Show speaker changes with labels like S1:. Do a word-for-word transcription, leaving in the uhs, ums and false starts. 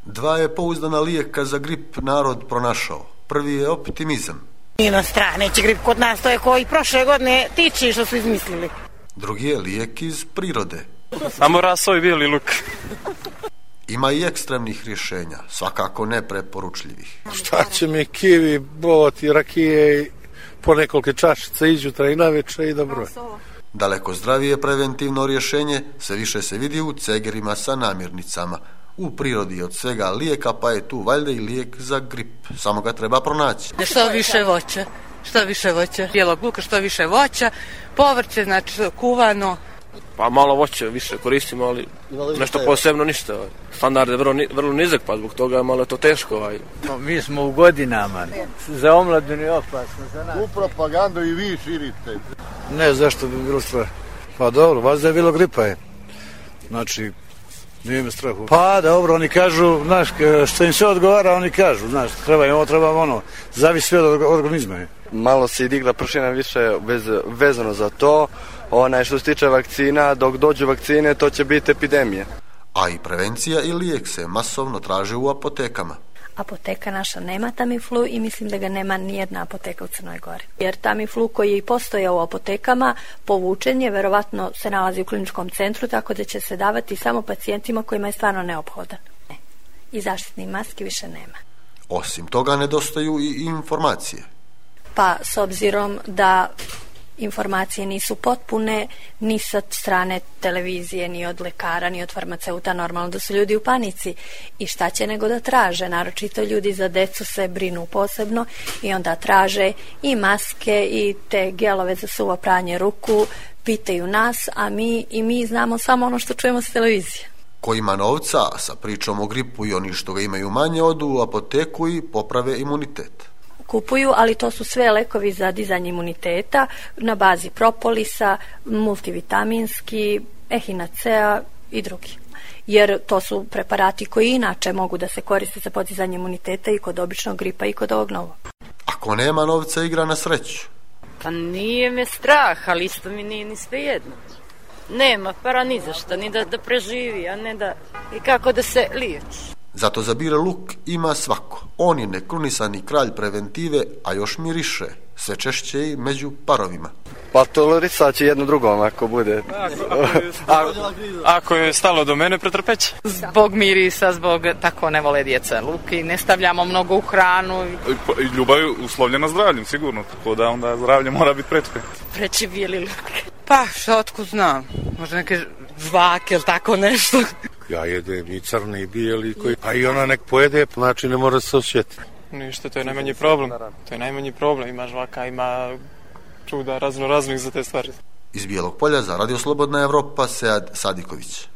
S1: Dva je pouzdana lijeka za grip narod pronašao. Prvi je optimizam.
S2: Nino strah, neće grip kod nas, to je koji prošle godine tiči što su izmislili.
S1: Drugi je lijek iz prirode.
S3: Samo rasoj bijeli luk.
S1: Ima i ekstremnih rješenja, svakako ne preporučljivih.
S4: Šta će mi kivi, bovati, rakije i po nekoliko čašica izjutra i naveče i dobro.
S1: Daleko zdravije preventivno rješenje sve više se vidi u cegerima sa namirnicama. U prirodi od svega lijeka, pa je tu valjda i lijek za grip. Samo ga treba pronaći.
S5: Što više voća, što više voća, bijelog luka, što više voća, povrće, znači kuvano.
S3: Pa malo voće više koristimo, ali nešto posebno ništa. Standard je vrlo, vrlo nizak, pa zbog toga malo je to teško. Aj.
S6: No, mi smo u godinama, za omladinu je opasno, za nas.
S7: U propagandu i vi širite.
S4: Ne, zašto bi bilo strah? Pa dobro, vas da je bilo gripa je. Znači, nije me strahu. Pa dobro, oni kažu, znaš, što im sve odgovara, oni kažu, znaš, treba im ovo, treba ono, zavisi sve od organizma.
S8: Malo se i digla pršina više vez, vezano za to, onaj što se tiče vakcina, dok dođu vakcine, to će biti epidemija.
S1: A i prevencija i lijek se masovno traže u apotekama.
S9: Apoteka naša nema Tamiflu i mislim da ga nema nijedna apoteka u Crnoj Gori. Jer Tamiflu koji je i postojao u apotekama povučen je, verovatno se nalazi u kliničkom centru, tako da će se davati samo pacijentima kojima je stvarno neophodan. Ne. I zaštitnih maski više nema.
S1: Osim toga nedostaju i informacije.
S9: Pa s obzirom da informacije nisu potpune ni sa strane televizije, ni od lekara, ni od farmaceuta, normalno da su ljudi u panici i šta će nego da traže, naročito ljudi za decu se brinu posebno i onda traže i maske i te gelove za suvo pranje ruku, pitaju nas, a mi i mi znamo samo ono što čujemo s televizije.
S1: Ko ima novca, sa pričom o gripu i oni što ga imaju manje, odu u apoteku i poprave imunitet.
S9: Kupuju, ali to su sve lekovi za dizanje imuniteta na bazi propolisa, multivitaminski, ehinacea i drugi. Jer to su preparati koji inače mogu da se koriste za podizanje imuniteta i kod običnog gripa i kod ovog novog.
S1: Ako nema novca, igra na sreću.
S10: Pa nije me strah, ali isto mi nije ni svejedno. Nema para ni za šta, ni da, da preživi, a ne da i kako da se liječi.
S1: Zato za bire luk ima svako. On je nekrunisani kralj preventive, a još miriše. Sve češće i među parovima.
S8: Pa tolerisat će jedno drugom ako bude.
S3: Ako, ako je stalo do mene, pretrpeće.
S5: Zbog mirisa, zbog tako ne vole djeca luk i ne stavljamo mnogo u hranu.
S11: I ljubav je uslovljena zdravljem, sigurno. Tako da onda zdravlje mora biti pretke.
S10: Preći bijeli luk.
S5: Pa, što otkud znam. Možda neke žvake ili tako nešto.
S4: Ja jedem i crni i bijeli, koji, pa i ona nek pojede, znači ne mora se osjetiti.
S3: Ništa, to je najmanji problem. To je najmanji problem. Ima žvaka, ima čuda razno raznih za te stvari.
S1: Iz Bijelog Polja za Radio Slobodna Evropa, Sead Sadiković.